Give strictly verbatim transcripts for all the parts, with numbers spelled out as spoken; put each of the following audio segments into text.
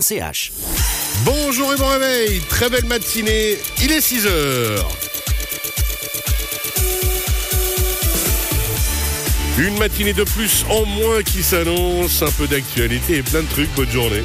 C H. Bonjour et bon réveil, très belle matinée, il est six heures. Une matinée de plus en moins qui s'annonce, un peu d'actualité et plein de trucs, bonne journée.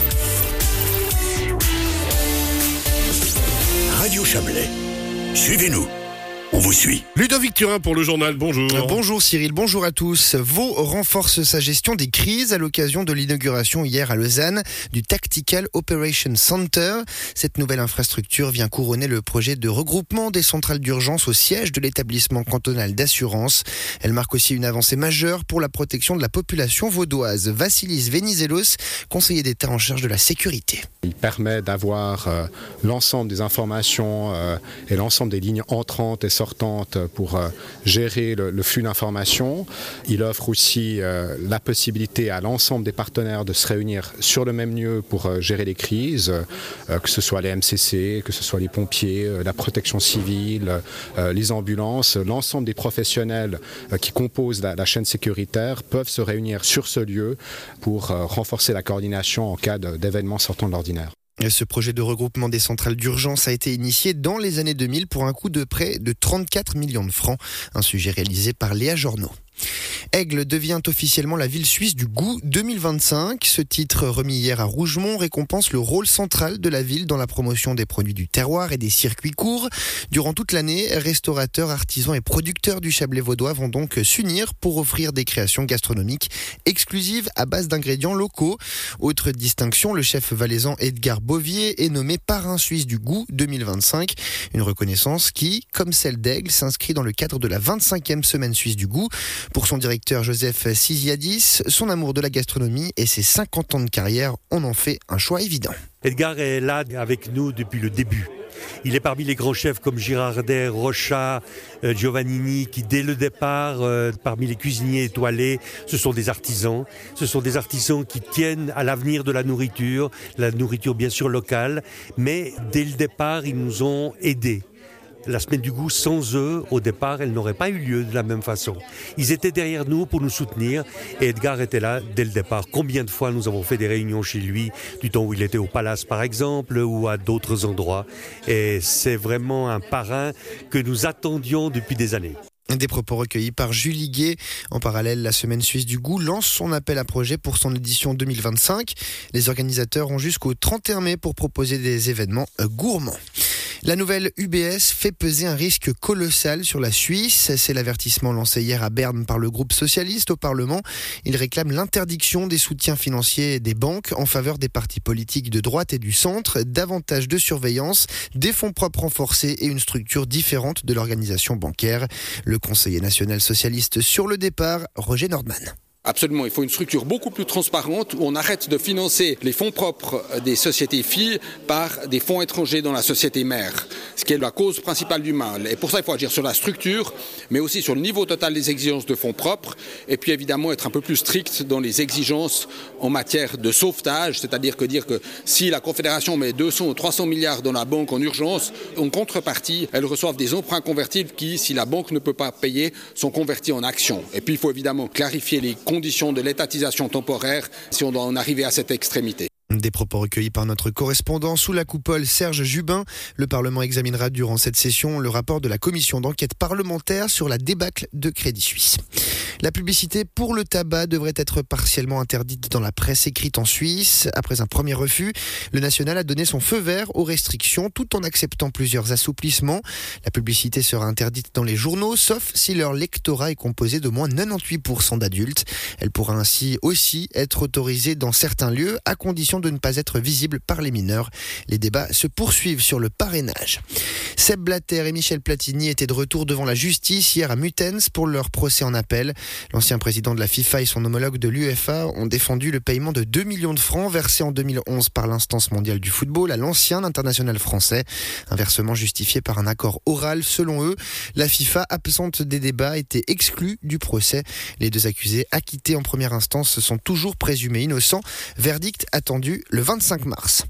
Radio Chablais, suivez-nous. On vous suit. Ludovic Turin pour le journal, bonjour. Euh, bonjour Cyril, bonjour à tous. Vaud renforce sa gestion des crises à l'occasion de l'inauguration hier à Lausanne du Tactical Operations Center. Cette nouvelle infrastructure vient couronner le projet de regroupement des centrales d'urgence au siège de l'établissement cantonal d'assurance. Elle marque aussi une avancée majeure pour la protection de la population vaudoise. Vassilis Venizelos, conseiller d'État en charge de la sécurité. Il permet d'avoir euh, l'ensemble des informations euh, et l'ensemble des lignes entrantes et sortantes pour euh, gérer le, le flux d'informations. Il offre aussi euh, la possibilité à l'ensemble des partenaires de se réunir sur le même lieu pour euh, gérer les crises, euh, que ce soit les M C C, que ce soit les pompiers, euh, la protection civile, euh, les ambulances. L'ensemble des professionnels euh, qui composent la, la chaîne sécuritaire peuvent se réunir sur ce lieu pour euh, renforcer la coordination en cas de, d'événements sortant de l'ordinaire. Ce projet de regroupement des centrales d'urgence a été initié dans les années deux mille pour un coût de près de trente-quatre millions de francs. Un sujet réalisé par Léa Journeau. Aigle devient officiellement la ville suisse du goût deux mille vingt-cinq. Ce titre, remis hier à Rougemont, récompense le rôle central de la ville dans la promotion des produits du terroir et des circuits courts. Durant toute l'année, restaurateurs, artisans et producteurs du Chablais vaudois vont donc s'unir pour offrir des créations gastronomiques exclusives à base d'ingrédients locaux. Autre distinction, le chef valaisan Edgar Bovier est nommé parrain suisse du goût deux mille vingt-cinq. Une reconnaissance qui, comme celle d'Aigle, s'inscrit dans le cadre de la vingt-cinquième semaine suisse du goût. Pour son directeur Joseph Siziadis, son amour de la gastronomie et ses cinquante ans de carrière en ont fait un choix évident. Edgar est là avec nous depuis le début. Il est parmi les grands chefs comme Girardet, Rocha, euh, Giovannini, qui dès le départ, euh, parmi les cuisiniers étoilés, ce sont des artisans. Ce sont des artisans qui tiennent à l'avenir de la nourriture, la nourriture bien sûr locale, mais dès le départ, ils nous ont aidés. La semaine du goût, sans eux, au départ, elle n'aurait pas eu lieu de la même façon. Ils étaient derrière nous pour nous soutenir et Edgar était là dès le départ. Combien de fois nous avons fait des réunions chez lui, du temps où il était au Palace par exemple, ou à d'autres endroits. Et c'est vraiment un parrain que nous attendions depuis des années. Des propos recueillis par Julie Gué. En parallèle, la Semaine Suisse du Goût lance son appel à projet pour son édition deux mille vingt-cinq. Les organisateurs ont jusqu'au trente et un mai pour proposer des événements gourmands. La nouvelle U B S fait peser un risque colossal sur la Suisse. C'est l'avertissement lancé hier à Berne par le groupe socialiste au Parlement. Il réclame l'interdiction des soutiens financiers des banques en faveur des partis politiques de droite et du centre, davantage de surveillance, des fonds propres renforcés et une structure différente de l'organisation bancaire. Le conseiller national socialiste sur le départ, Roger Nordman. Absolument, il faut une structure beaucoup plus transparente où on arrête de financer les fonds propres des sociétés filles par des fonds étrangers dans la société mère, ce qui est la cause principale du mal. Et pour ça, il faut agir sur la structure, mais aussi sur le niveau total des exigences de fonds propres, et puis évidemment être un peu plus strict dans les exigences en matière de sauvetage, c'est-à-dire que dire que si la Confédération met deux cents ou trois cents milliards dans la banque en urgence, en contrepartie, elles reçoivent des emprunts convertibles qui, si la banque ne peut pas payer, sont convertis en actions. Et puis il faut évidemment clarifier les conditions de l'étatisation temporaire si on doit en arriver à cette extrémité. Des propos recueillis par notre correspondant sous la coupole Serge Jubin. Le Parlement examinera durant cette session le rapport de la commission d'enquête parlementaire sur la débâcle de Crédit Suisse. La publicité pour le tabac devrait être partiellement interdite dans la presse écrite en Suisse. Après un premier refus, le national a donné son feu vert aux restrictions tout en acceptant plusieurs assouplissements. La publicité sera interdite dans les journaux, sauf si leur lectorat est composé de moins quatre-vingt-dix-huit pour cent d'adultes. Elle pourra ainsi aussi être autorisée dans certains lieux, à condition de ne pas être visible par les mineurs. Les débats se poursuivent sur le parrainage. Sepp Blatter et Michel Platini étaient de retour devant la justice hier à Muttenz pour leur procès en appel. L'ancien président de la FIFA et son homologue de l'U E F A ont défendu le paiement de deux millions de francs versés en deux mille onze par l'instance mondiale du football à l'ancien international français. Un versement justifié par un accord oral selon eux. La FIFA, absente des débats, était exclue du procès. Les deux accusés acquittés en première instance sont toujours présumés innocents. Verdict attendu le vingt-cinq mars.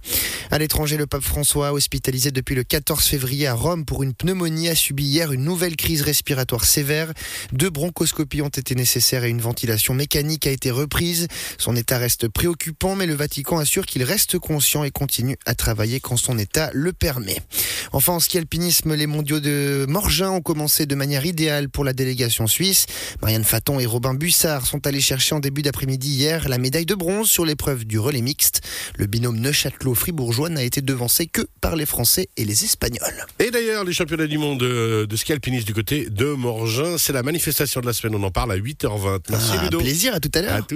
À l'étranger, le pape François, hospitalisé depuis le quatorze février à Rome pour une pneumonie, a subi hier une nouvelle crise respiratoire sévère. Deux bronchoscopies ont été nécessaires et une ventilation mécanique a été reprise. Son état reste préoccupant, mais le Vatican assure qu'il reste conscient et continue à travailler quand son état le permet. Enfin, en ski alpinisme, les mondiaux de Morgin ont commencé de manière idéale pour la délégation suisse. Marianne Faton et Robin Bussard sont allés chercher en début d'après-midi hier la médaille de bronze sur l'épreuve du relais mixte. Le binôme Neuchâtelot-Fribourgeois n'a été devancé que par les Français et les Espagnols. Et d'ailleurs, les championnats du monde de, de ski alpinisme du côté de Morgin, c'est la manifestation de la semaine. On en parle à huit heures vingt. Merci Ah, Ludo. Plaisir, à tout à l'heure. À tout